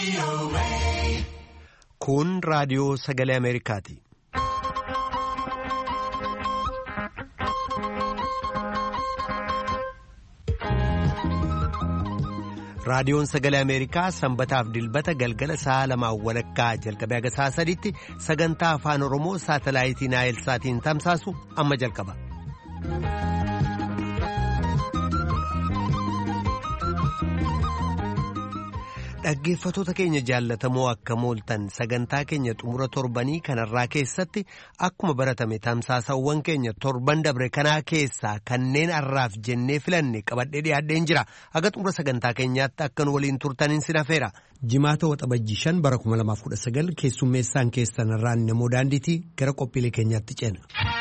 Kun raadiyoo sagalee Ameerikaati. Raadiyoon sagalee Ameerikaa sanbataaf dilbata galgala sa'a 2:00 jalqabee haga sa'a 3tti sagantaa afaan Oromoo saatalaayitii Naayilsaatiin tamsaasu amma jalqaba. Dhaggeeffattoota keenya jaallatamoo akka mooltan sagantaa keenya xumura torbanii kanarraa keessatti akkuma baratame tamsaasawwan keenya torban dabre kanaa keessaa kanneen har'aaf jennee filanne qabadhee dhiyaadheen jira. Haga xumura sagantaa keenyaatti akkan waliin turtaniin sin hafeera. Jimaata waxabajjii 5 bara 2019 keessummeessaan keessan irraan namoo daandiitii gara qophiilee keenyaatti ceena.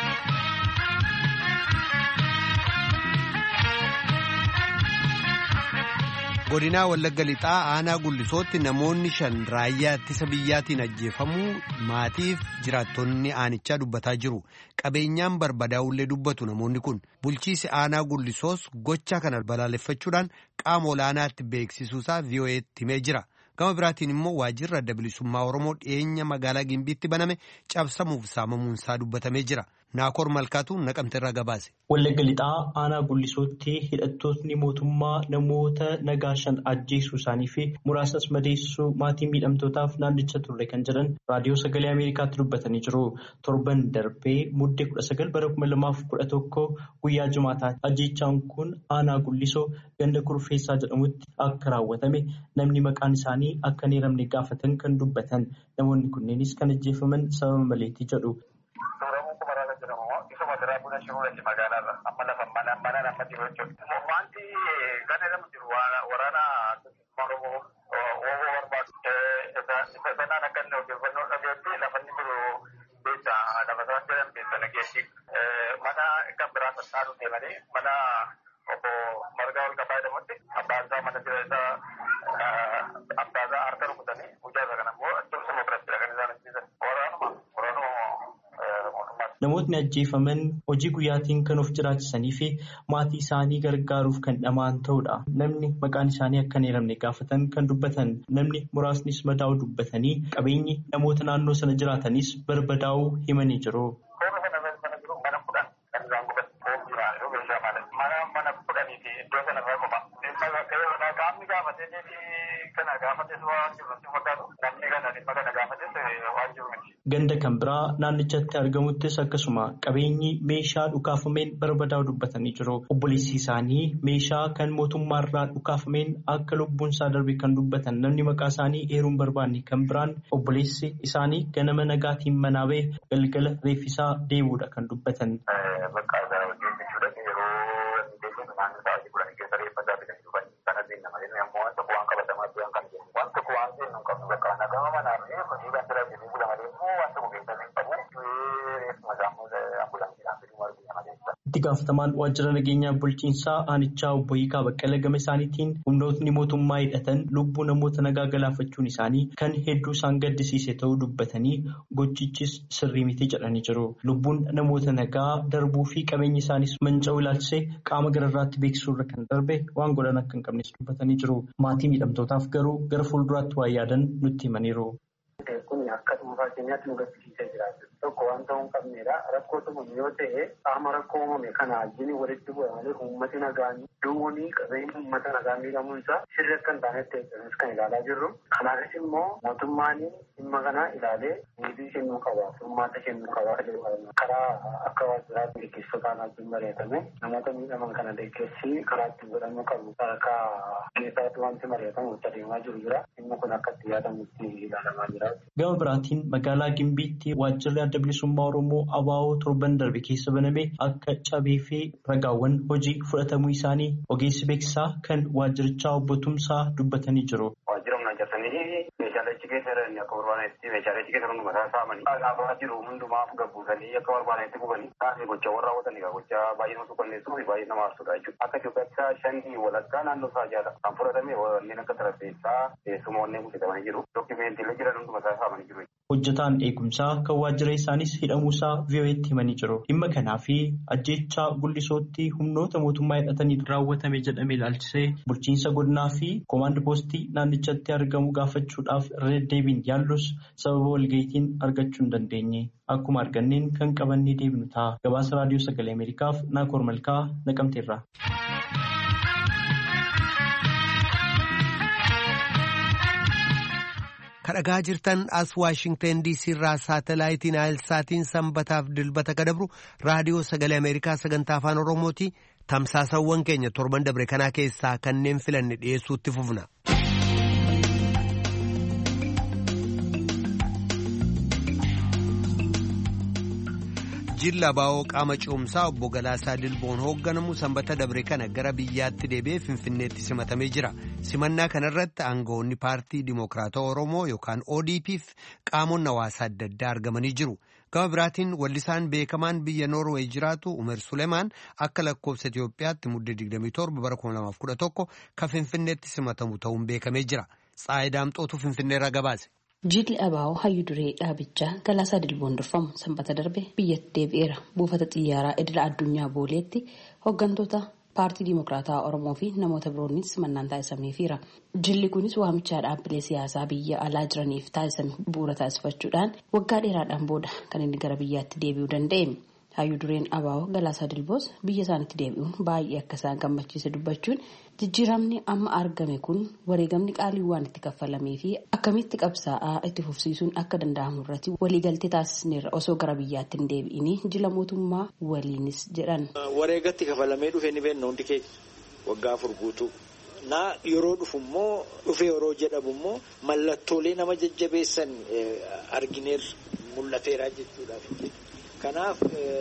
Godinaa Wallagga Lixaa aanaa Gullisootti namoonni 5 raayyaa ittisa biyyaatiin ajjeefamuu maatiif jiraattonni aanichaa dubbataa jiru. Qabeenyaan barbadaa'ullee dubbatu namoonni kun. Bulchiisi aanaa Gullisoos gocha kana balaaleffachuudhaan qaama olaanaatti beeksisuusaa VOA'tti himee jira. Gama biraatiin immoo waajjirri adda bilisummaa Oromoo dhiyeenya magaalaa Gimbiitti baname cabsamuuf saamamuunsaa dubbatamee jira. Naakoor Malkaatu Naqamte irraa gabaase. Wallagga Lixaa aanaa Gullisootti hidhattootni mootummaa namoota nagaa 5 ajjeesuu isaanii fi muraasas madeessuu maatii miidhamtootaaf naannicha turre kan jedhan raadiyoo sagalee Ameerikaatti dubbatanii jiru. Torban darbee muddee 19 bara 2011 guyyaa Jumaataatti ajjeechaan kun aanaa Gullisoo ganda Kurfeessaa jedhamutti akka raawwatame namni maqaan isaanii akka hin eeramne gaafatan kan dubbatan namoonni kunneenis kan ajjeefaman sababa maleetii jedhu. Wanti gana nama jiru waraana Oromoo sanaan akka inni odeeffannoo dhabeetti lafanni jiru beekta lafa isaan jedhan beekta nageessi mana kan biraa sassaaru deemanii mana obbo Margaa ol qabaa jedhamutti abbaan isaa mana jira isaa abbaa isaa harka rukutanii hojjaa isaa kana immoo tumsuma biratti kan isaan ajjeesan Namootni ajjeefaman hojii guyyaatiin kan of jiraachisanii fi maatii isaanii gargaaruuf kan dhamaan ta'udha. Namni maqaan isaanii akka hin eeramne gaafatan kan dubbatan namni muraasnis madaa'uu dubbatanii qabeenyi namoota naannoo sana jiraatanis barbadaa'uu himanii jiru. Ganda kan biraa naannichatti argamuttis akkasuma qabeenyi meeshaa dhukaafameen barbadaa'u dubbatanii jiru. Obboleessi isaanii meeshaa kan mootummaarraa dhukaafameen akka lubbuun isaa darbe kan dubbatan namni maqaa isaanii eeruun barbaanne kan biraan obboleessi isaanii ganama nagaatiin manaa ba'e galgala reeffisaa deebi'uudha kan dubbatan. Itti gaafatamaan waajjira nageenyaa bulchiinsaa aanichaa obbo Hiikaa Baqqala gama isaaniitiin humnootni mootummaa hidhatan lubbuu namoota nagaa galaafachuun isaanii kan hedduu isaan gaddisiise ta'uu dubbatanii gochichis sirrii miti jedhanii jiru. Lubbuun namoota nagaa darbuu fi qabeenya isaaniis manca'uu ilaalchisee qaama gararraatti beeksisuurra kan darbe waan godhan akka hin qabnes dubbatanii jiru. Maatii miidhamtootaaf garuu gara fuulduraatti waan yaadan nutti himaniiru. Kun akka dhuunfaa keenyaatti nu gaddisiisee jiraatu. Tokko waan ta'uu hin qabneedha. Rakkoo tumame yoo ta'e qaama rakkoo uumame kana wajjin walitti bu'amanii uummati nagaan duwwanii qabeenya uummata nagaa miidhamuun isaa sirri akka hin taanetti kan ilaalaa jirru. Kanaafis immoo mootummaan dhimma kana ilaalee deebii kennuu qaba. Furmaata kennuu qaba. Karaa akka waajjiraatti gaggeessitotaan wajjin mari'atame namoota miidhaman kana deeggarsi karaa ittiin godhamuu qabu. Sadarkaa keessaatti wanti mari'atamu itti adeemaa jiru jira. Dhimmi kun akka itti yaadamutti ilaalamaa jira. Gama biraatiin magaalaa Gimbiitti waajjirri adda bilisummaa Oromoo ABO torban darbe keessa baname akka cabee fi ragaawwan hojii fudhatamuu isaanii ogeessi beeksisaa kan waajjirichaa obbo Tumsaa dubbatanii jiru. Waajjira humna hojjetanii meeshaalee achi keessa jiran akka barbaadetti meeshaalee keessa hunduma isaa saamanii dhaabaa jiru hundumaaf gabbuusanii akka barbaadetti gubanii taasise gocha warra raawwatanii gocha baay'ee nama suukanneessuu fi baay'ee nama aarsudha jechuudha. Akka Itoophiyaatti shanii walakkaa naannoo isaa jaala kan fudhatame wanneen akka tarafeessaa teessuma wanneen guutamanii jiru. Dookimeentiilee jiran hunduma isaa saamanii jiru. Hojjetaan eegumsaa kan waajjira isaanis hidhamuusaa VOA'tti himanii jiru. Dhimma kanaa fi ajjeechaa Gullisootti humnoota mootummaa hidhatanii raawwatame jedhamee ilaalchisee bulchiinsa godinaa fi koomaand poostii naannichatti argamu gaafachuudhaaf irra deddeebiin yaallus sababa walga'iitiin argachuu hin dandeenye. Akkuma arganneen kan qabannee deebinu ta'a. Gabaasa raadiyoo sagalee Ameerikaaf Naakoor Malkaa Naqamteerraa. Kadhagaa jirtan as Waashingtan DC irraa saatalaayitiin Aayilsaatiin sanbataaf dilbata kadabru raadiyoo sagalee Ameerikaa sagantaa afaan Oromooti. Tamsaasawwan keenya torban dabre kanaa keessaa kanneen filanne dhiyeessuutti fufna. Jilla Baa'oo qaama ce'umsaa obbo Galaasaa Dilboon hoogganamu sanbata dabre kana gara biyyaatti deebi'ee Finfinneetti simatamee jira. Simannaa kanarratti aangawoonni paartii Dimookiraatawaa Oromoo yookaan ODP'f qaamonni hawaasaa adda addaa argamanii jiru. Gama biraatiin wallisaan beekamaan biyya Noorweey jiraatu Umer Suleemaan akka lakkoofsa Itoophiyaatti muddee 27 bara 2011 kan Finfinneetti simatamu ta'uun beekamee jira. Tsaayi Daamxootu Finfinneerraa gabaase. Jilli Abaa'oo hayyuu duree dhaabichaa Galaasaa Dilboon durfamu sanbata darbe biyyatti deebi'eera. Buufata xiyyaaraa idila addunyaa Booleetti hooggantoota paartii Dimookiraatawaa Oromoo fi namoota biroonis simannaan taasisameefiira. Jilli kunis waamichaa dhaabbilee siyaasaa biyya alaa jiraniif taasisame bu'uura taasifachuudhaan waggaa dheeraadhaan booda kan inni gara biyyaatti deebi'uu danda'e. Hayyuu dureen Abaa'oo Galaasaa Dilboos biyya isaanitti deebi'uun baay'ee akka isaan gammachiise dubbachuun jijjiiramni amma argame kun wareegamni qaalii waan itti kaffalamee fi akkamitti qabsaa'aa itti fufsiisuun akka danda'amu irratti waliigaltee taasisneerra osoo gara biyyaatti hin deebi'inii jila mootummaa waliinis jedhan. Wareegatti kaffalamee dhufee ni beekna hundi keenya waggaa 4 guutuu. Yeroo dhufu immoo dhufee yeroo jedhamu immoo mallattoolee nama jajjabeessan argineerra mul'ateera jechuudhaaf. Kanaaf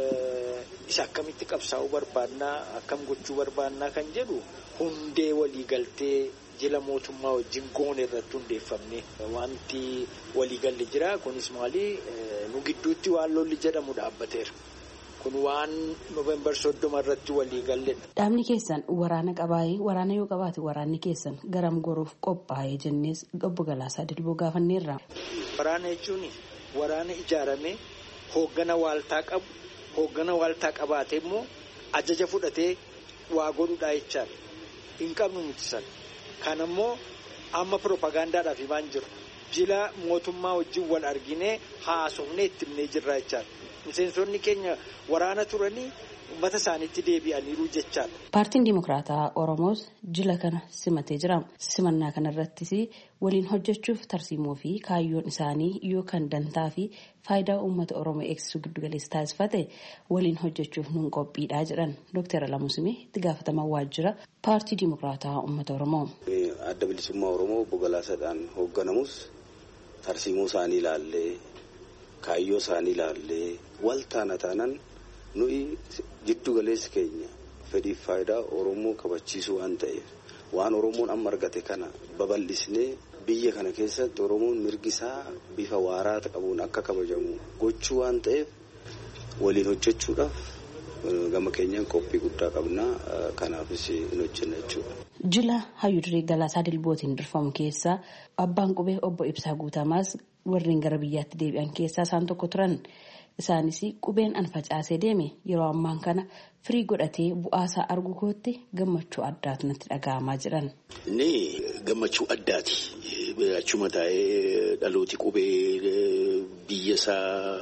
isa akkamitti qabsaa'uu barbaannaa akkam gochuu barbaannaa kan jedhu hundee waliigaltee jila mootummaa wajjin goone irratti hundeeffamne wanti waliigalli jira. Kunis maali nu gidduutti waan lolli jedhamu dhaabbateera. Kun waan Noovembar 30 irratti waliigalledha. Dhaabni keessan waraana qabaayee waraana yoo qabaate waraanni keessan garam goruuf qophaa'ee jennees obbo Galaasaa Dilboo gaafanneerra. Waraana jechuun waraana ijaaramee hooggana waaltaa qabu hooggana waaltaa qabaatee immoo ajaja fudhatee waa godhuudhaa jechaadha. Hin qabnu nuti sana. Kana immoo amma piroopagaandaadhaaf himaan jiru. Jila mootummaa wajjin wal arginee haasofnee itti himnee jirra jechaadha. Miseensonni keenya waraana turanii uummata isaaniitti deebi'aniiru jechaadha. Paartiin Dimookiraatawaa Oromoos jila kana simatee jira. Simannaa kanarrattis waliin hojjechuuf tarsiimoo fi kaayyoon isaanii yookaan dantaa fi faayidaa uummata Oromoo eegsisuu giddugaleessa taasifate waliin hojjechuuf nuun qophiidhaa jedhan Dr. Alamusimee itti gaafatamaa waajjira paartii Dimookiraatawaa uummata Oromoo. Adda bilisummaa Oromoo obbo Galaasaadhaan hoogganamus tarsiimoo isaanii ilaallee kaayyoo isaanii ilaallee wal taanaan nuyi giddugaleessi keenya fedhiif faayidaa Oromoo kabachiisuu waan ta'eef waan Oromoon amma argate kana babal'isnee biyya kana keessatti Oromoon mirgisaa bifa waaraa qabuun akka kabajamu gochuu waan ta'eef waliin hojjechuudhaaf gama keenyaan qophii guddaa qabna. Kanaafis hin hojjenna jechuudha. Jila hayyuu duree Galaasaa Dilbootiin durfamu keessaa abbaan qubee obbo Ibsaa Guutamaas warreen gara biyyaatti deebi'an keessaa isaan tokko turan. Isaanis qubeen an facaasee deeme yeroo ammaan kana firii godhatee bu'aasaa argu kootti gammachuu addaatu natti dhaga'amaa jiran. Inni gammachuu addaati. Achuma taa'ee dhalooti qubee biyya isaa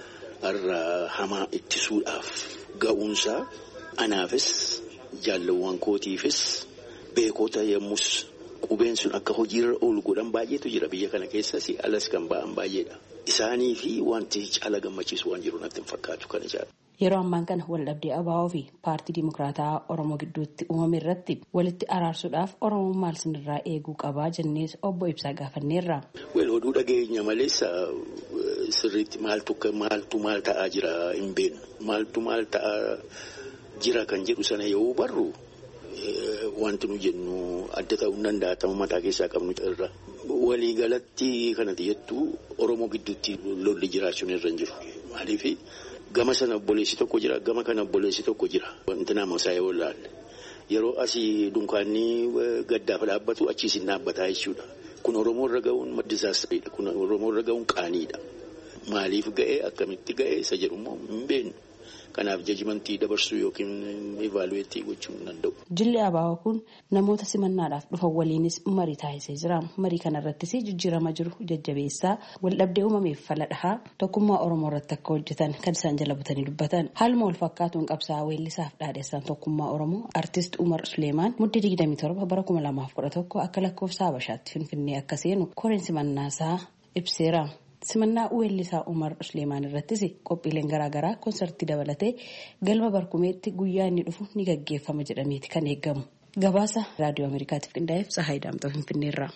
irraa hamaa ittisuudhaaf ga'uunsaa anaafis jaalawwan kootiifis beekota yemmus qubeen sun akka hojiirra oolu godhan baay'eetu jira biyya kana keessas alas kan ba'an baay'eedha. Isaanii fi wanti caala gammachiisu waan jiru natti hin fakkaatu kan ijaara. Yeroo ammaan kana waldhabdee Abaa'oo fi paartii Dimookiraatawaa Oromoo gidduutti uumame irratti walitti araarsuudhaaf Oromoon maal sinirraa eeguu qabaa jennees obbo Ibsaa gaafanneerra. Oduu dhageenya malees sirriitti maaltu maal ta'aa jira hin beeknu. Maaltu maal ta'aa jira kan jedhu sana yoo barru wanti nu jennu adda ta'uu danda'a ta'uu mataa keessaa qabnu irra. Waliigalatti kanatti jettu Oromoo gidduutti lolli jiraachuun irra hin jiru. Maaliif gama sana obboleessi tokko jira, gama kana obboleessi tokko jira. Wanti nama saayee wallaalle. Yeroo asii dunkaanni gaddaaf dhaabbatu achiis hin dhaabbataa jechuudha. Kun Oromoo irra ga'uun maddisaasiriidha. Kun Oromoo irra ga'uun qaaniidha. Maaliif ga'ee akkamitti ga'ee isa jedhummoo hin beeknu. Kanaaf jajimantii dabarsuu yookiin evalueetii gochuu hin danda'u. Jilli Abaawoo kun namoota simannaadhaaf dhufan waliinis marii taasisee jira. Marii kanarrattis jijjiirama jiru jajjabeessaa waldhabdee uumameef fala dhahaa tokkummaa Oromoo irratti akka hojjetan kan isaan jala butanii dubbatan. Haaluma wal fakkaatuun qabsaa'aa weellisaaf dhaadheessaan tokkummaa Oromoo Artist Umar Suleemaan muddee 27 bara 2011 akka lakkoofsa Habashaatti Finfinnee akka seenu koreen simannaasaa ibseera. Simannaa weellisaa Umar Suleemaan irrattis qophiileen garaagaraa konsertii dabalatee galma barkumeetti guyyaa inni dhufu ni gaggeeffama jedhameeti kan eegamu. Gabaasa Raadiyoo Ameerikaatiif qindaa'eef Tsahaay Daamxoo Finfinneerraa.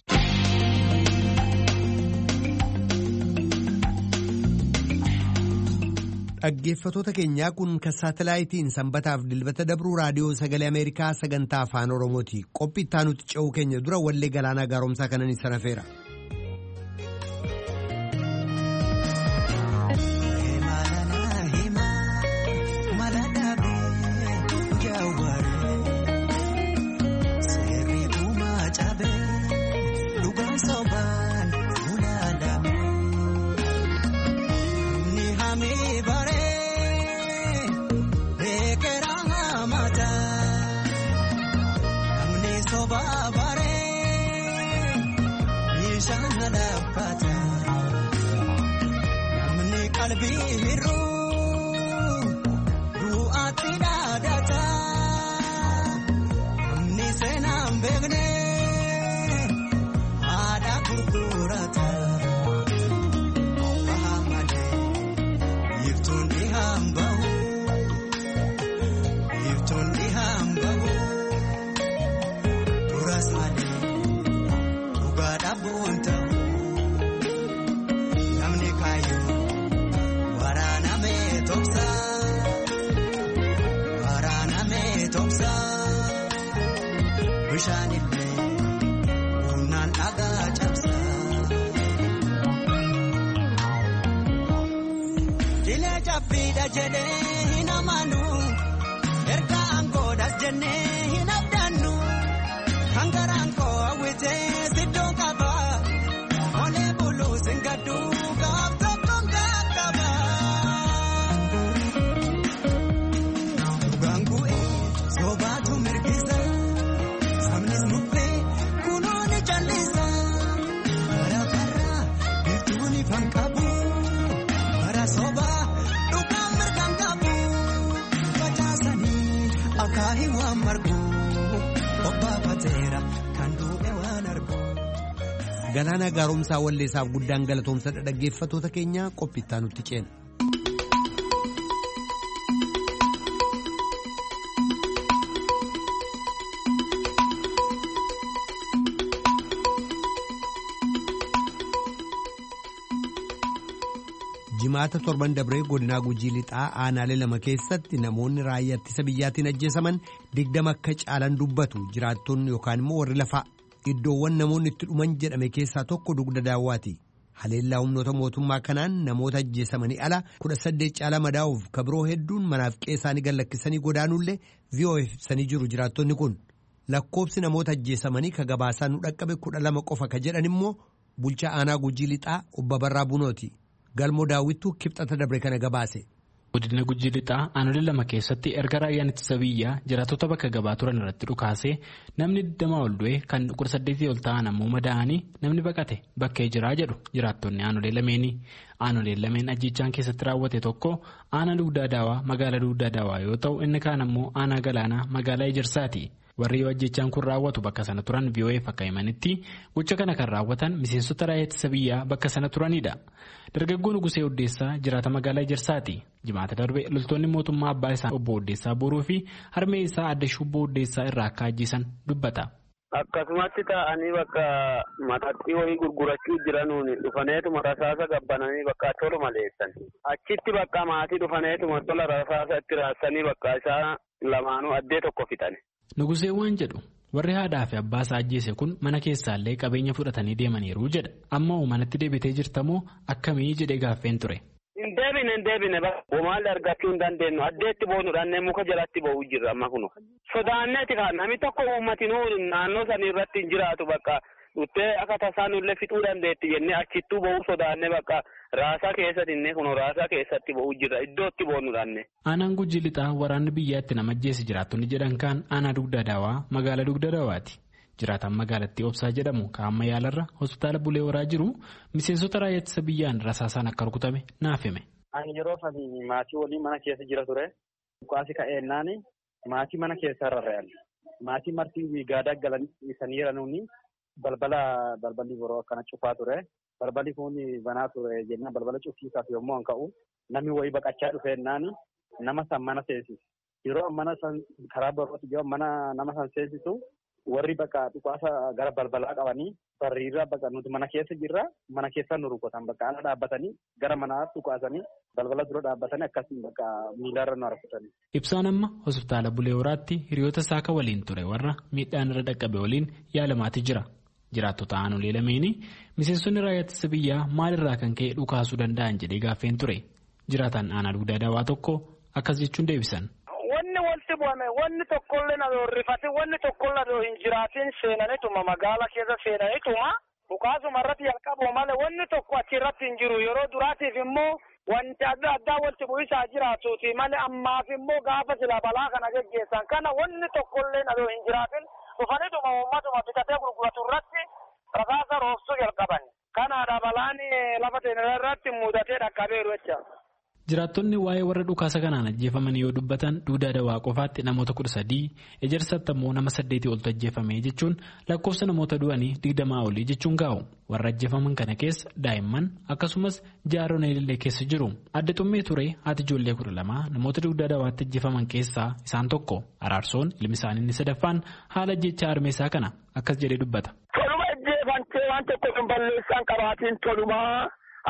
Dhaggeeffattoota keenyaa kun kan saatalaayitiin sanbataaf dilbata dabruu raadiyoo sagalee Ameerikaa sagantaa afaan Oromooti. Qophii itti aanutti ce'uu keenya dura wallee Galaanaa Gaaromsaa kanan isa nafeera. Galaanaa Gaaromsaa walleessaaf guddaan galatoomsa dhaggeeffattoota keenya qophii itti aanutti ceena. Jimaata torban dabree godinaa Gujii Lixaa aanaalee lama keessatti namoonni raayyaa ittisa biyyaatiin ajjeesaman 20 akka caalan dubbatu jiraattonni yookaan immoo warri lafaa. Iddoowwan namoonni itti dhuman jedhame keessaa tokko dugda daawwaati. Haleellaa humnoota mootummaa kanaan namoota ajjeesamanii ala 18 caalaa madaa'uuf kabiroo hedduun manaaf qe'ee isaanii gallakkisanii godaanuullee VOA ibsanii jiru jiraattonni kun. Lakkoobsi namoota ajjeesamanii ka gabaasaa nu dhaqqabe 12 qofa ka jedhan immoo bulchaa aanaa Gujii Lixaa Obbo Barraa Bunooti. Galmoo daawwittuu kibxata dabre kana gabaase. Godina Gujii Lixaa aanolee lama keessatti erga raayyaan ittisa biyyaa jiraattota bakka gabaa turan irratti dhukaasee namni 20 ol du'e kan 18 ol ta'an ammoo madaa'anii namni baqate bakkee jiraa jedhu jiraattonni aanolee lameeni. Aanoleen lameen ajjechaan keessatti raawwate tokko aanaa Dugdaa Daawaa magaalaa Dugdaa Daawaa yoo ta'u inni kaan ammoo aanaa Galaanaa magaalaa Ejersaati. Warri yoo ajjechaan kun raawwatu bakka sana turan VOA akka himanitti gocha kana kan raawwatan miseensota raayyaa ittisa biyyaa bakka sana turanidha. Dargaggoon Nugusee Oddeessaa jiraata magaalaa Ejersaati. Jimaata darbe loltoonni mootummaa abbaa isaa obbo Oddeessaa boruu fi harmee isaa adda Shubboo Oddeessaa irraa akka ajjeesan dubbata. Akkasumatti ta'anii bakka mataxxii wayii gurgurachuu jiranuun dhufaneetuma rasaasa gabbananii bakka tolu maleessan. Achitti bakka maatii dhufaneetuma tola rasaasa itti raassanii bakka isaa lamaanuu addee tokko fixan. Nugusee waan jedhu warri haadhaa fi abbaa isaa ajjeese kun mana keessaallee qabeenya fudhatanii deemaniiru jedha. Amma manatti deebitee jirtamoo akkamii jedhee gaaffeen ture. Hin deebine maal argachuu hin dandeenyu addeetti boonuudhaan muka jalatti ba'uu jirra amma kunu. Sodaanneeti kan namni tokko uummatinuu naannoo sanii irratti hin jiraatu bakka dhuttee akka tasaan illee fixuu dandeetti jennee achittuu ba'uu sodaannee bakka raasaa keessatti inni kun raasaa keessatti ba'uu jirra iddootti boonuudhaan. Aanaan Gujii Lixaa waraanni biyyaatti nama ajjeese jiraattonni jedhan kaan aanaa Dugda Daawaa magaalaa Dugda Daawaati. Jiraataan magaalattii Obsaa jedhamu kaa'amma yaalarra hospitaala Bulee Horaa jiru miseensota raayyaa ittisa biyyaan rasaasaan akka rukutame naaf hime. Ani yeroo sanii maatii waliin mana keessa jira ture. Dhukaasi ka'eennaan maatii mana keessa rarra'an. Maatii martii gaadaa galanii jiranuuni balballi boroo akkana cufaa ture. Balballi kun banaa ture jennaan balbala cufiisaaf yommuu an ka'u namni wayii baqachaa dhufeennaan nama san mana seensisu. Yeroo mana san karaa barootti yoo nama san seensisu warri bakka dhukaasa gara balbalaa qabanii barriirraa bakka nuti mana keessa jirra mana keessa nu rukutan bakka ala dhaabbatanii gara manaa dhukaasanii balbala dura dhaabbatanii akkasiin bakka miilarra nu harkisanii. Ibsaan amma hospitaala Bulee Horaatti hiriyoota saaka waliin ture warra miidhaan irra dhaqqabe waliin yaalamaati jira. Jiraattota aanolee lameeni miseensonni raayyaa ittisa biyyaa maalirraa kan ka'e dhukaasuu danda'an jedhee gaaffeen ture. Jiraataan aanaa Dugdaa Daawaa tokko akkas jechuun deebisan. Wanni tokkollee na rifate wanni tokkollee hin jiraatin seenanituma magaala keessa seenanituma dhukaasuma irratti jalqabu malee wanni tokko achirratti hin jiru yeroo duraatiif immoo wanti adda addaa walitti bu'isaa jiraatuuti malee ammaaf immoo gaafa sila balaa kana geggeessan kana wanni tokkollee na hin jiraatin dhufanituma uummatuma bitatee gurguratu irratti rasaasa roobsuu jalqaban kanaadha balaan lafa teenya irratti mudatee dhaqqabeeru jecha. Jiraattonni waa'ee warra dhukaasa kanaan ajjeefamanii yoo dubbatan Dugdaa Daawaa qofaatti namoota 13 ejersatti ammoo nama 8 oltu ajjeefame jechuun lakkoofsa namoota du'anii 20 olii jechuun gaa'u. Warra ajjeefaman kana keessa daa'imman akkasumas jaarreen illee keessa jiru. Adda Xummee Ture haati ijoollee 12 namoota Dugdaa Daawaatti ajjeefaman keessaa isaan tokko. Araarsoon ilmi isaanii inni sadaffaan haala ajjechaa armeessaa kana akkas jedhee dubbata. Toluma ajjeefamtee waan tokko hin balleessaan qabaatiin tolumaa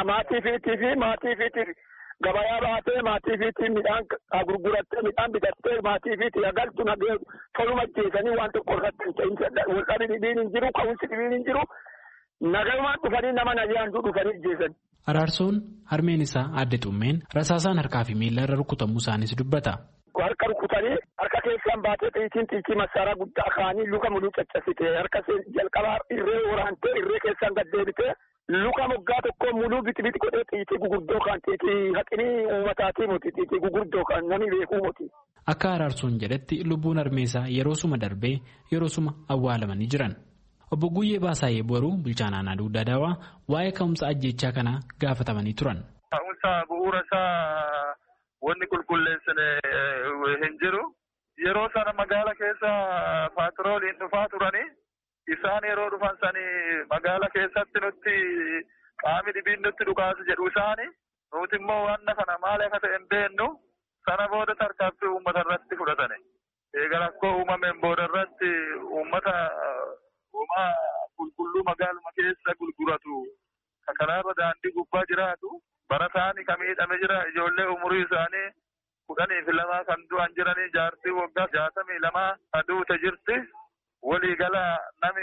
maatii gabayaa baatee maatii fiitii midhaan gurgurattee midhaan bitattee maatii fiitii agaltu nagee toluma ajjeesanii waan tokko irratti hin ta'in walqabi dhibiin hin jiru ka'umsi dhibiin hin jiru nagalumaan dhufanii nama nagayaantuu dhufanii ajjeesan. Araarsoon harmeen isaa Adda Xummeen rasaasaan harkaa fi miila irra rukutamuu isaaniis dubbata. Harka rukutanii harka keessaan baatee xiitii masaaraa guddaa kaanii luka muluu caccabsite harka jalqabaa irree waraantee irree keessaan gad deebitee. Luka moggaa tokko muluu biti godhee xiitii gurguddoo kan xiitii haqinii uummataatii moti xiitii gurguddoo kan namni beekuu moti. Akka Araarsoon jedhetti lubbuun harmeessaa yeroosuma darbee yeroosuma awwaalamanii jiran. Obbo Guyyee Baasaayee Boruu bulchaan aanaa Dugdaa Daawaa waa'ee ka'umsa ajjechaa kanaa gaafatamanii turan. Ka'umsa bu'uura isaa wanni qulqulleessine hin jiru. Yeroo sana magaala keessa paatrooliin dhufaa turanii. Isaan yeroo dhufan sanii magaala keessatti nutti qaami dhibiin nutti dhukaasu jedhu isaani nuti immoo wanna kana maal akka ta'e hin beennu sana booda tarkaanfii uummata irratti fudhatane. Egaa rakkoo uumameen booda irratti uummata uumaa qulqulluu magaaluma keessa gurguratu karaarra daandii gubbaa jiraatu barataan kan miidhame jira ijoollee umurii isaanii 12 kan du'an jiranii jaartii waggaa 62 aduute jirti. Waliigala nami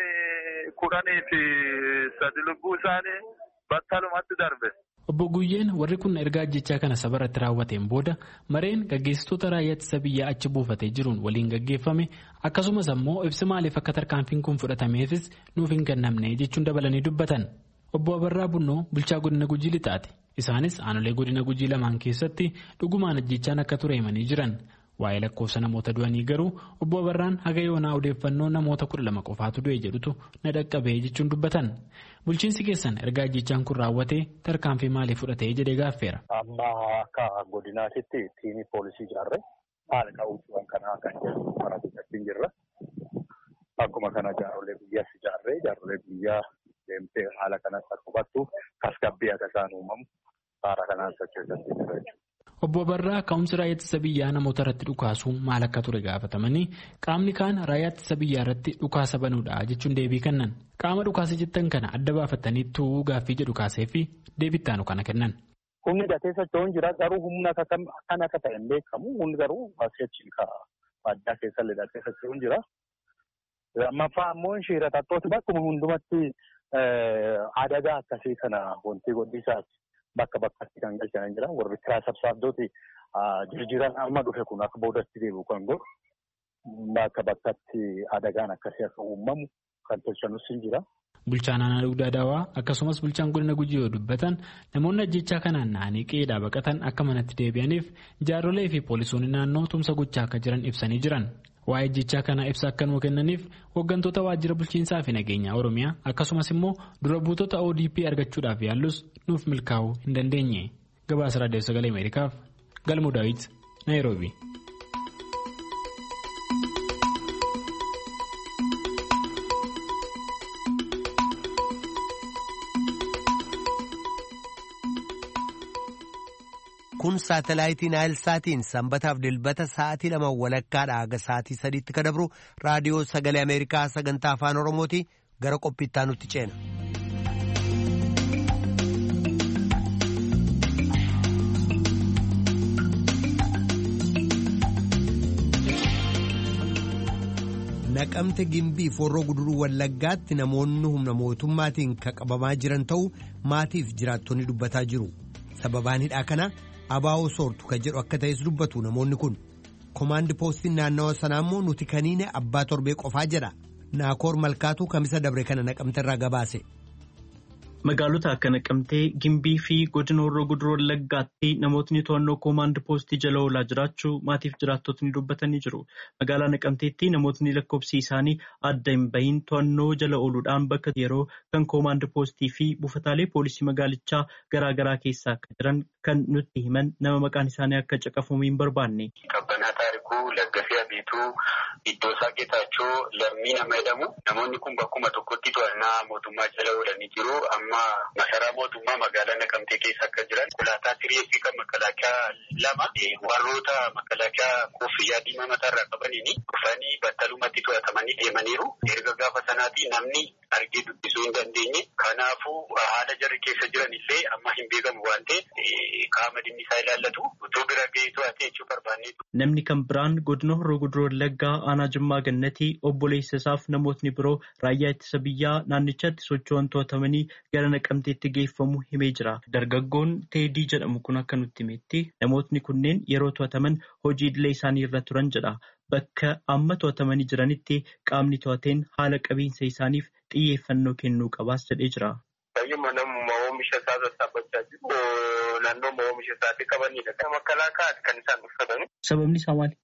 13 lubbuu isaanii battalumatti darbe. Obbo Guyyeen warri kun ergaa ajjechaa kana saba irratti raawwateen booda mareen gaggeessitoota raayyaa ittisa biyyaa achi buufatee jiruun waliin gaggeeffame akkasumas ammoo ibsi maaliif akka tarkaanfiin kun fudhatameefis nuuf hin kennamne jechuun dabalanii dubbatan. Obbo Abarraa Bunnoo bulchaa godina Gujii Lixaati. Isaanis aanolee godina Gujii lamaan keessatti dhugumaan ajjechaan akka ture himanii jiran. Waa'ee lakkoofsa namoota du'anii garuu obbo Abarraan haga yoonaa odeeffannoo namoota 12 qofaatu du'e jedhutu na dhaqqabee jechuun dubbatan. Bulchiinsi keessan erga ajjechaan kun raawwatee tarkaanfii maaliif fudhatee jedhee gaaffeera. Amma akka godinaatitti tiimii poolisii ijaarree haala ka'uuwwan kanaa kan jedhu karaa guddaatiin jirra. Akkuma kana jaarsolee biyyaas ijaarree jaarsolee biyyaa deemtee haala kanatti akka hubattu tasgabbii akka isaan uumamu haala kanaan socho'aa jirra. Obbo Abarraa ka'umsi raayyaa ittisa biyyaa namoota irratti dhukaasuu maal akka ture gaafatamanii qaamni kaan raayyaa ittisa biyyaa irratti dhukaasa banuudha jechuun deebii kennan. Qaama dhukaasa jettan kana adda baafatanii tu'uu gaaffii jedhu kaasee fi deebittaanu kana kennan. Humni hidhatee socho'uun jira garuu humna kan akka ta'e hin beekamu humni garuu asiin addaa keessa hidhatee socho'uun jira. Lammaffaa immoo hidhattooti bakkuma hundumatti adagaa akkasii kana wanti godhisaati bakka bakkatti kan galchan jira. Warri kiraa sabsaabdooti jirjiran amma dhufe kun akka boodatti deebi'u kan godhu bakka bakkatti adagaan akkasii akka uumamu kan tolchanus hin jira. Bulchaan aanaa Dugdaa Daawaa akkasumas bulchaan godina Gujii yoo dubbatan namoonni ajjechaa kanaan na'anii qe'eedhaa baqatan akka manatti deebi'aniif jaarsolee fi poolisoonni naannoo tumsa gochaa akka jiran ibsanii jiran. Waa'ee ajjechaa kana ibsa akka nuu kennaniif hooggantoota waajjira bulchiinsaa fi nageenyaa Oromiyaa akkasumas immoo dura buutota ODP argachuudhaaf yaallus nuuf milkaa'uu hin dandeenye. Gabaasa Raadiyoo Sagalee Ameerikaaf Galmuu Daawit Naayiroobii. Kun saatalaayitii Naayilsaatiin sanbataaf dilbata sa'aatii 2:00 hanga sa'aatii 3tti kan dabru raadiyoo sagalee Ameerikaa sagantaa afaan Oromooti gara qophiittaa nutti ceena. Naqamte Gimbii Forroo Guduruu Wallaggaatti namoonni humna mootummaatiin qabamaa jiran ta'uu maatiif jiraattonni dubbataa jiru. Sababaan hidhaa kana abaa'oo soortu kan jedhu akka ta'es dubbatu namoonni kun. Komaandi poostiin naannawa sanaa immoo nuti kaniine abbaa torbee qofaa jedha. Naakoor Malkaatuu kamisa dabre kana Naqamte irraa gabaase. Magaalota akka Naqamtee, Gimbii fi godina Horroo Guduruu Wallaggaatti namootni to'annoo koomaand poostii jala oolaa jiraachuu maatiif jiraattotni dubbatanii jiru. Magaalaa Naqamteetti namootni lakkoofsi isaanii adda hin bahin to'annoo jala ooluudhaan bakka yeroo kan koomaand poostii fi buufataalee poolisii magaalichaa garaagaraa keessa akka jiran kan nutti himan nama maqaan isaanii akka caqafamu hin barbaanne. Qabbanaa Taarikuu, Laggasee Abiituu, Iddoosaa Geetaachoo, Lammii nama jedhamu. Namoonni kun bakkuma tokkotti to'annaa mootummaa jala oolanii jiru. Amma masaraa mootummaa magaalaa Naqamtee keessa akka jiran konkolaataa tireeffii kan makalaakaa lama warroota makalaakaa kuffiyyaa diimaa mataarraa qabaniin dhufanii battalumatti to'atamanii deemaniiru. Erga gaafa sanaatii namni argee dubbisuu hin dandeenye. Kanaafuu haala jarri keessa jiran illee amma hin beekamu waan ta'eef qaama dhimmi isaa ilaallatu utuu bira ga'ee to'atee jechuu barbaanneetu. Namni kan biraan godina Horroo Guduruu Wallaggaa aanaa Jimmaa Gannatii obboleessa isaaf namootni biroo raayyaa ittisa biyyaa naannichatti socho'an to'atamanii gara Naqamteetti geeffamu himee jira. Dargaggoon Teedii jedhamu kun akka nutti himetti namootni kunneen yeroo to'ataman hojii idilee isaanii irra turan jedha. Bakka amma to'atamanii jiranitti qaamni to'ateen haala qabiinsa isaaniif xiyyeeffannoo kennuu qabaas jedhee jira. Baay'uma namuma oomisha isaa sassaabachaa jiru. Naannoo oomisha isaatii qabanidha. Makalaakaa kan isaan uffatani. Sababni isaa maali?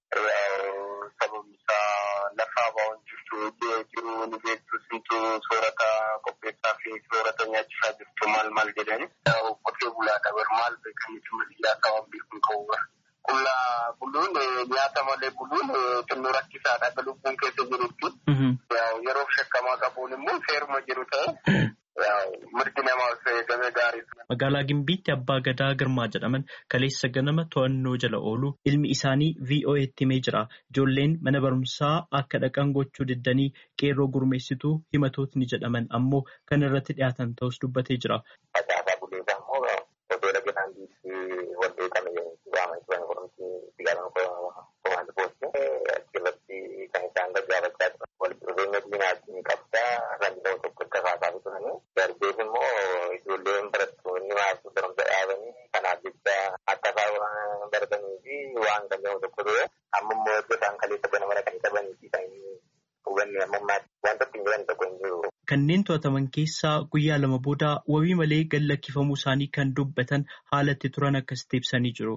Sababni isaa lafa abaa'oon jirtu jiru ni beektu simtu soorata qopheessaa fi soorata nyaachisaa jirtu maal jedhani. Qotee bulaadha bar maal beekanitti maliyyaa sabab beekuun ta'uu qullaa buluun nyaata malee buluun xinnoo rakkisaadha akka lubbuun keessa jirutti. Yeroo shakkamaa qabuun immoo seeruma jiru ta'e. Magaalaa Gimbiitti Abbaa Gadaa Girmaa jedhaman kaleessa ganama to'annoo jala oolu ilmi isaanii VOA'tti himee jira. Ijoolleen mana barumsaa akka dhaqan gochuu diddanii qeerroo gurmeessituu himatootni jedhaman ammoo kan irratti dhiyaatan ta'us dubbatee jira. Kanneen to'ataman keessaa guyyaa lama booda wabii malee gad lakkifamuu isaanii kan dubbatan haalatti turan akkasitti ibsanii jiru.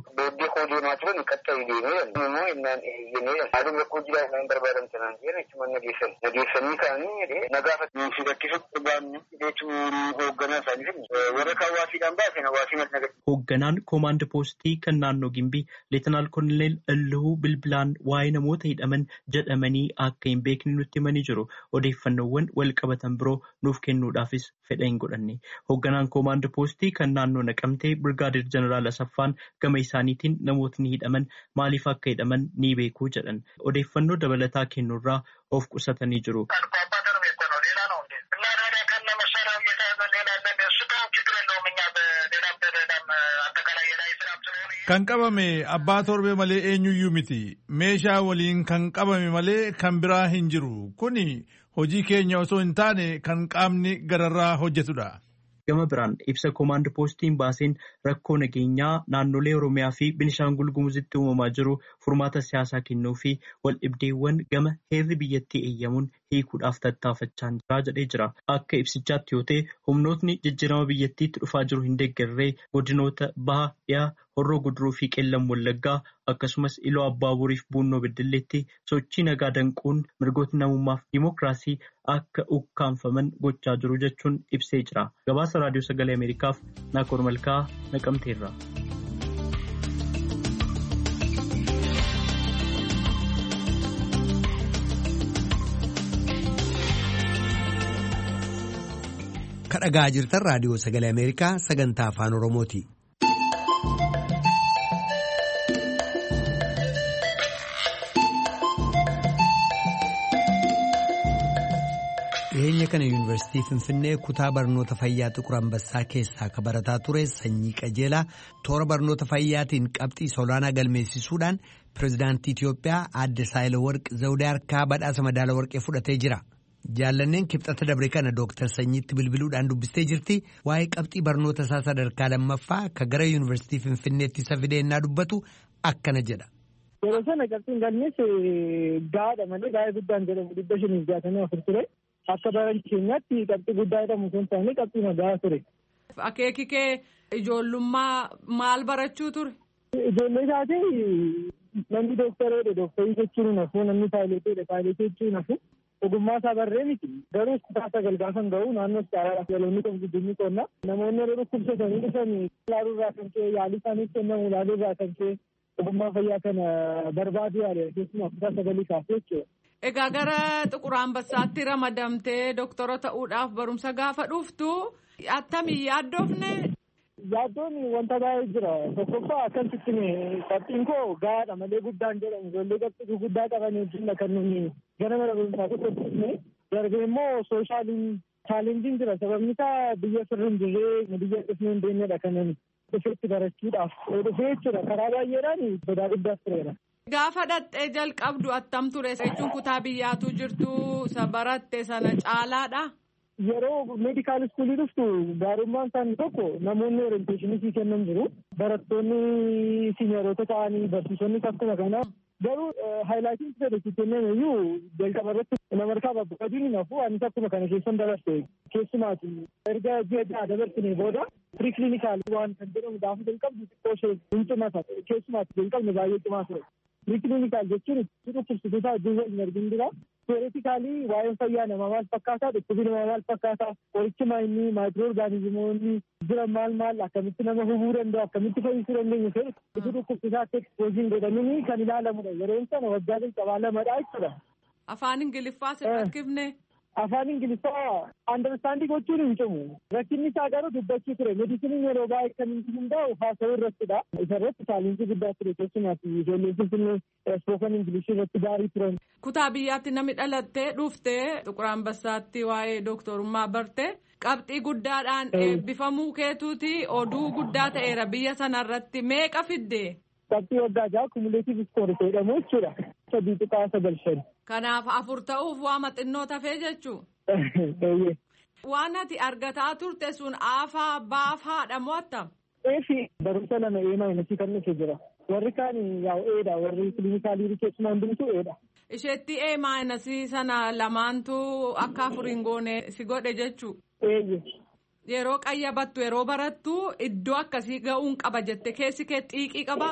Hoogganaan koomaand poostii kan naannoo Gimbii Leetanaal Koonel Illuu Bilbilaan waa'ee namoota hidhaman jedhamanii akka hin beekne nutti himanii jiru. Odeeffannoowwan wal qabatan biroo nuuf kennuudhaafis fedha hin godhanne. Hoogganaan koomaand poostii kan naannoo Naqamtee Birgaadir Jeneraal Asaffaan gama isaaniitiin namootni hidhaman maaliif akka hidhaman ni beekuu jedhan. Odeeffannoo dabalataa kennuurraa of qusatanii jiru. Kan qabame abbaa torbee malee eenyuyyuu miti. Meeshaa waliin kan qabame malee kan biraa hin jiru. Kuni hojii keenya osoo hin taane kan qaamni gararraa hojjetudha. Gama biraan ibsa koomaand poostiin baaseen rakkoo nageenyaa naannolee Oromiyaa fi Binishaangul Gumuzitti uumamaa jiru furmaata siyaasaa kennuu fi waldhibdeewwan gama heerri biyyattii eeyyamuun hiikuudhaaf tattaafachaa jira jedhee jira. Akka ibsichaatti yoo ta'e humnootni jijjiirama biyyattiitti dhufaa jiru hin deeggarree godinoota baha dhiyaa Horroo Guduruu fi Qeellam Wallaggaa akkasumas Iloo Abbaabooriif Buunnoo Beddelleetti sochii nagaa danquun mirgoota namummaaf dimookiraasii akka ukkaanfaman gochaa jiru jechuun ibsee jira. Gabaasa Raadiyoo Sagalee Ameerikaaf Naakoor Malkaa Naqamteerra. Kadhagaa jirtan Raadiyoo Sagalee Ameerikaa sagantaa afaan Oromooti. Dhiyeenya kana Yuunivarsiitii Finfinnee kutaa barnoota fayyaa Xiquur Ambassaa keessaa kan barataa ture Sanyii Qajeelaa toora barnoota fayyaatiin qabxii olaanaa galmeessisuudhaan pirezidaantii Itiyoophiyaa Aadde Saahilawarq Zawudee harkaa badhaasa madaala warqee fudhatee jira. Jaallanneen kibxata dabre kana Dooktar Sanyiitti bilbiluudhaan dubbistee jirti. Waa'ee qabxii barnoota isaa sadarkaa lammaffaa kan gara Yuunivarsiitii Finfinneetti isa fideenyaa dubbatu akkana jedha. Yeroo sana qabxiin galmees gaadha malee baay'ee guddaan jedhamu 564 ture. Akka baran keenyaatti qabxii guddaa jedhamu sun taane qabxii nagaa ture. Akeeki kee ijoollummaa maal barachuu ture? Ijoollee isaati namni dooktareedha dooktarii jechuun nafu namni paayileeteedha paayileetee jechuun nafu ogummaa isaa barree miti garuu kutaa sagal gaafan ga'u naannoo istaaraadha yaloonni kan guddinni qonna namoonni yeroo dhukkubsatanii dhufan ilaaluu irraa kan ka'e yaalii isaaniif kennamu ilaaluu irraa kan ka'e ogummaa fayyaa kana barbaadu yaale keessumaa kutaa sagalii kaasee jechuudha. Egaa gara Xiquur Ambassaatti ramadamtee doktara ta'uudhaaf barumsa gaafa dhuftu attamii yaaddoofne? Yaaddoon wanta baay'ee jira. Tokkoffaa akkasitti qabxiin koo gaadha malee guddaan jedhamu ijoollee qabxii guddaa qaban wajjin kan nuyi gara mana barumsaa tokkotti darbee immoo sooshaaliin chaalenjiin jira. Sababni isaa biyya sirrii hin jirree biyya dhufnee hin deemnedha kan nuyi dhufeetti barachuudhaaf dhufee jechuudha. Karaa baay'eedhaan sodaa guddaas tureera. Gaafa dhattee jalqabdu attam ture jechuun kutaa biyyaatu jirtu isa baratte sana caalaadha. Yeroo meedikaal iskuulii dhuftu gaarummaan isaanii tokko namoonni orienteeshinii sii kennan jiru. Barattoonni siineerota ta'anii barsiisonni akkuma kana. Garuu haayilaatiin fedhe kennan iyyuu jalqaba irratti nama harkaa babbaqadiin nafu anis akkuma kana keessan dabarse keessumaati. Erga ji'a ja'a dabarsine booda piriikiliinikaal waan kan jedhamu gaafa jalqabdu xiqqoo ishee hin cimata keessumaati jalqabne baay'ee cimaa ture. Piriikiliinikaal jechuun dhukkubsitoota wajjin waliin arginu jira. Teoreetikaalii waa'een fayyaa namaa maal fakkaataa dhukkubni namaa maal fakkaataa qorichi maayinni maayikiroo orgaanizimoonni jiran maal akkamitti nama hubuu danda'u akkamitti fayyisuu dandeenyu ta'e itti dhukkubsitaatti ekspoozii godhamanii kan ilaalamudha. Yeroo sana waggaa jalqabaa lamadha jechuudha. Afaan Ingiliffaa si rakkifne? Afaan Ingiliffaa andarstaandii gochuun hin cimu. Rakkinni isaa garuu dubbachuu ture. Meedisiniin yeroo baay'ee kan inni hundaa'u haasawuu irrattidha. Isa irratti chaalenjii guddaa ture keessumaatti ijoolleen Finfinnee ispookon Ingilishii irratti gaarii turan. Kutaa biyyaatti namni dhalattee dhuftee Xiquur Ambassaatti waa'ee dooktorummaa barte qabxii guddaadhaan eebbifamuu keetuuti oduu guddaa ta'eera biyya sanarratti meeqa fidde? Qabxii waggaa ja'a kumuleetiif iskoorii jedhamu jechuudha. 3.95. Kanaaf 4 ta'uuf waa xinnoo tafee jechuu? Waan ati argataa turte sun aafaa baafaadha moo attam? Eefi barumsa lama maayinasii kan nuti jira. Warri kaan eedha warri kilinikaalii keessumaa hundumtuu eedha. Isheetti maayinasii sana lamaantu akka 4 goone si godhe jechuu? Yeroo qayyabattu yeroo barattu iddoo akkasii ga'uun qaba jette keessi kee xiiqii qabaa?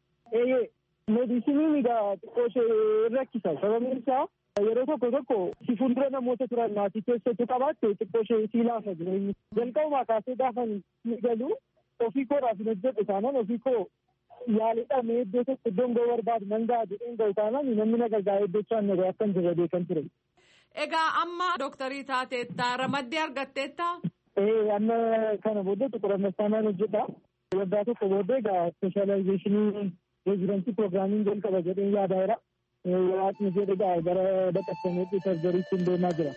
Meedisiniin egaa xiqqoo ishee rakkisa. Sababni isaa yeroo tokko si fuuldura namoota turan maatii keessattuu qabaatte xiqqoo ishee sii laafa jireenya. Jalqabumaa kaasee gaafa ni galu ofii koodhaaf hin hojjedhu taanaan ofii koo yaaliidhaan iddoo tokko iddoon ga'uu barbaadu nan ga'a jedheen ga'u taanaan namni na gargaara iddochaan na ga'u akkan jirra beekan ture. Egaa amma dooktarii taateetta ramaddee argatteetta? Amma kana booddee Xiquur Ambassaa hojjedha. Waggaa tokko booddee egaa ispeeshaalaayizeeshinii reezidansii piroogiraamiin jalqaba jedhee yaadaa'eera. Waaqni jedhe gara baqattameetti sarjariitti hin deemaa jira.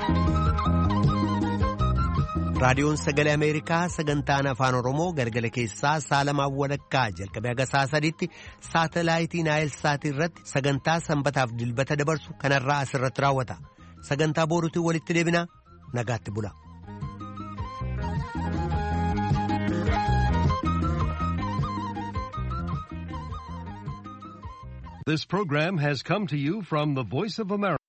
raadiyoon sagalee ameerikaa sagantaan afaan oromoo galgala keessaa saalamaan walakkaa jalqabee haga sa'a sadiitti saatalaayitii naayilsaatii irratti sagantaa sanbataaf dilbata dabarsu kanarraa asirratti raawwata sagantaa booruutiin walitti deebinaa nagaatti bula. This program has come to you from the Voice of America.